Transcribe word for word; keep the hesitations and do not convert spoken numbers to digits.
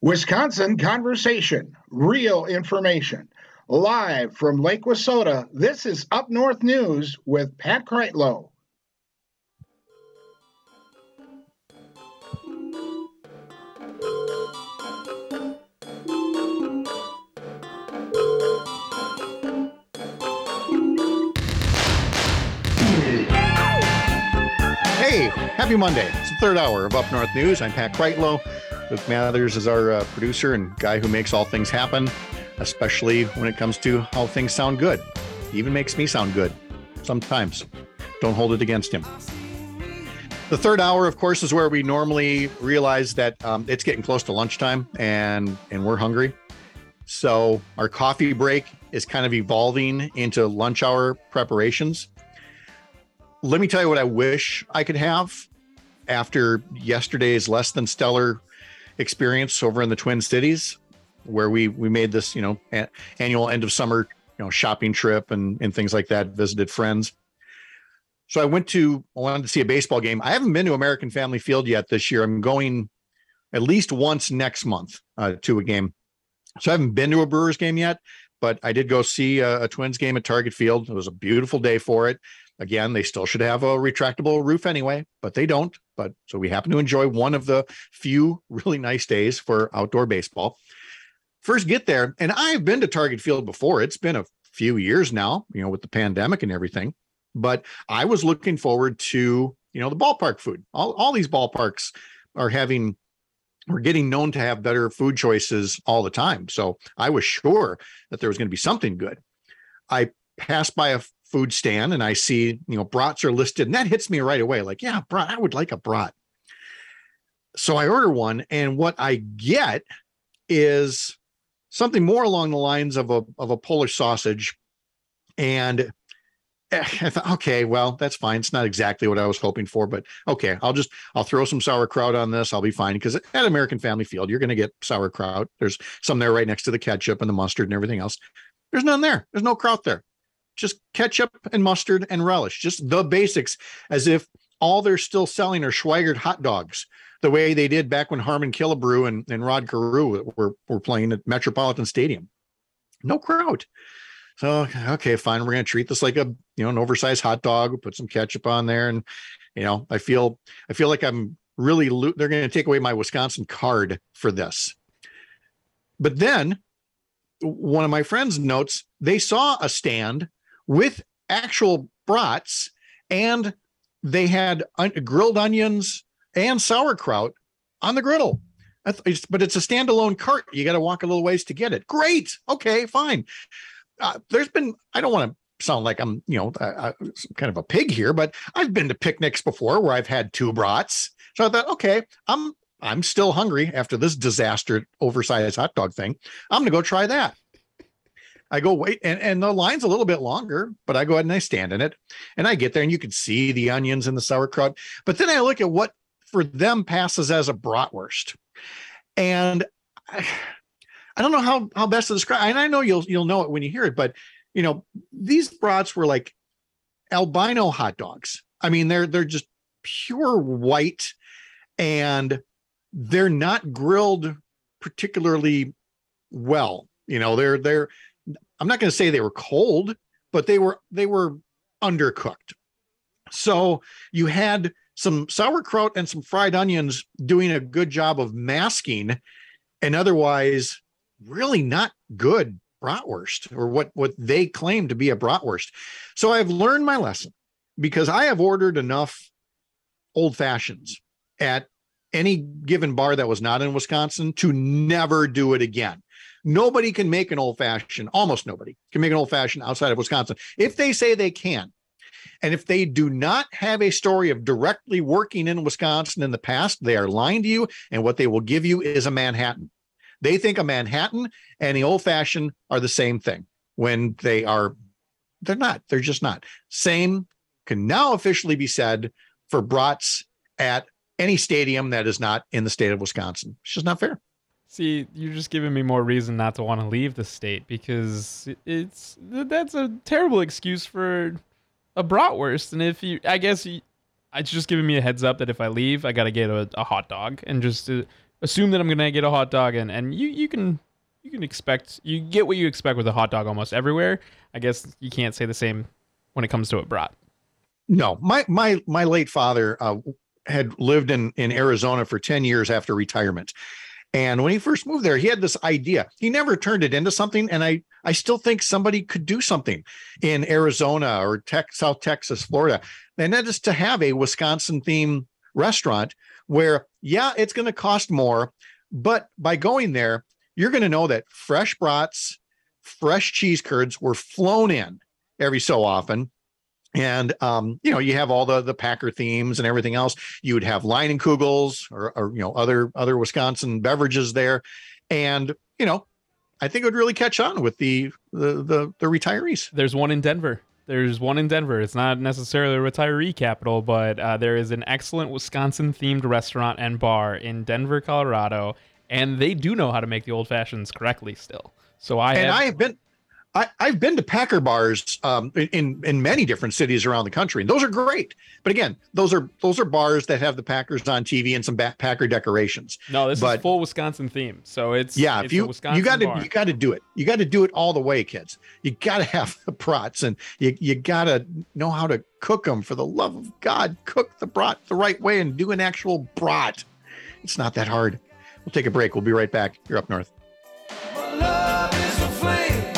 Wisconsin Conversation, real information. Live from Lake Wissota, this is Up North News with Pat Kreitlow. Hey, happy Monday. It's the third hour of Up North News. I'm Pat Kreitlow. Luke Mathers is our uh, producer and guy who makes all things happen, especially when it comes to how things sound good. He even makes me sound good sometimes. Don't hold it against him. The third hour, of course, is where we normally realize that um, it's getting close to lunchtime and, and we're hungry. So our coffee break is kind of evolving into lunch hour preparations. Let me tell you what I wish I could have after yesterday's less than stellar experience over in the Twin Cities, where we we made this, you know, a- annual end of summer, you know, shopping trip and and things like that, visited friends. So I went to, I wanted to see a baseball game. I haven't been to American Family Field yet this year. I'm going at least once next month uh, to a game. So I haven't been to a Brewers game yet, but I did go see a, a Twins game at Target Field. It was a beautiful day for it. Again, they still should have a retractable roof anyway, but they don't. But so we happen to enjoy one of the few really nice days for outdoor baseball. First get there, and I've been to Target Field before. It's been a few years now, you know, with the pandemic and everything. But I was looking forward to, you know, the ballpark food. All, all these ballparks are having, we're getting known to have better food choices all the time. So I was sure that there was going to be something good. I passed by a food stand and I see, you know, brats are listed, and that hits me right away. Like, yeah, brat, I would like a brat. So I order one, and what I get is something more along the lines of a of a Polish sausage. And I thought, okay, well, that's fine. It's not exactly what I was hoping for, but okay, I'll just I'll throw some sauerkraut on this. I'll be fine, because at American Family Field, you're going to get sauerkraut. There's some there right next to the ketchup and the mustard and everything else. There's none there. There's no kraut there. Just ketchup and mustard and relish, just the basics, as if all they're still selling are Schweigert hot dogs, the way they did back when Harmon Killebrew and, and Rod Carew were, were playing at Metropolitan Stadium. No kraut. So, okay, fine. We're going to treat this like a, you know, an oversized hot dog, put some ketchup on there. And, you know, I feel, I feel like I'm really, lo- they're going to take away my Wisconsin card for this. But then one of my friends notes, they saw a stand with actual brats, and they had un- grilled onions and sauerkraut on the griddle. Th- but it's a standalone cart. You got to walk a little ways to get it. Great. Okay, fine. Uh, there's been, I don't want to sound like I'm, you know, uh, kind of a pig here, but I've been to picnics before where I've had two brats. So I thought, okay, I'm, I'm still hungry after this disaster oversized hot dog thing. I'm going to go try that. I go wait, and, and the line's a little bit longer, but I go ahead and I stand in it, and I get there, and you can see the onions and the sauerkraut. But then I look at what for them passes as a bratwurst, and I, I don't know how how best to describe. And I know you'll you'll know it when you hear it, but you know, these brats were like albino hot dogs. I mean, they're they're just pure white, and they're not grilled particularly well. You know, they're they're. I'm not going to say they were cold, but they were they were undercooked. So you had some sauerkraut and some fried onions doing a good job of masking an otherwise really not good bratwurst, or what, what they claim to be a bratwurst. So I've learned my lesson, because I have ordered enough old fashions at any given bar that was not in Wisconsin to never do it again. Nobody can make an old fashioned, almost nobody can make an old fashioned outside of Wisconsin. If they say they can, and if they do not have a story of directly working in Wisconsin in the past, they are lying to you, and what they will give you is a Manhattan. They think a Manhattan and the old fashioned are the same thing, when they are, they're not, they're just not. Same can now officially be said for brats at any stadium that is not in the state of Wisconsin. It's just not fair. See, you're just giving me more reason not to want to leave the state, because it's that's a terrible excuse for a bratwurst. And if you, I guess you, it's just giving me a heads up that if I leave, I got to get a, a hot dog and just a, assume that I'm gonna get a hot dog, and and you you can you can expect you get what you expect with a hot dog almost everywhere. I guess you can't say the same when it comes to a brat. No, my my my late father uh, had lived in in Arizona for ten years after retirement. And when he first moved there, he had this idea. He never turned it into something. And I, I still think somebody could do something in Arizona or tech, South Texas, Florida. And that is to have a Wisconsin themed restaurant where, yeah, it's going to cost more. But by going there, you're going to know that fresh brats, fresh cheese curds were flown in every so often. And, um, you know, you have all the, the Packer themes and everything else. You would have Leinenkugels or, or, you know, other, other Wisconsin beverages there. And, you know, I think it would really catch on with the, the, the, the retirees. There's one in Denver. There's one in Denver. It's not necessarily a retiree capital, but uh, there is an excellent Wisconsin themed restaurant and bar in Denver, Colorado. And they do know how to make the old fashions correctly still. So I and have, I have been, I, I've been to Packer bars um, in in many different cities around the country, and those are great. But again, those are those are bars that have the Packers on T V and some back Packer decorations. No, this but, is full Wisconsin theme, so it's yeah. it's If you a Wisconsin you got to bar. you got to do it. You got to do it all the way, kids. You got to have the brats, and you you got to know how to cook them. For the love of God, cook the brat the right way and do an actual brat. It's not that hard. We'll take a break. We'll be right back. You're Up North. My love is a flame.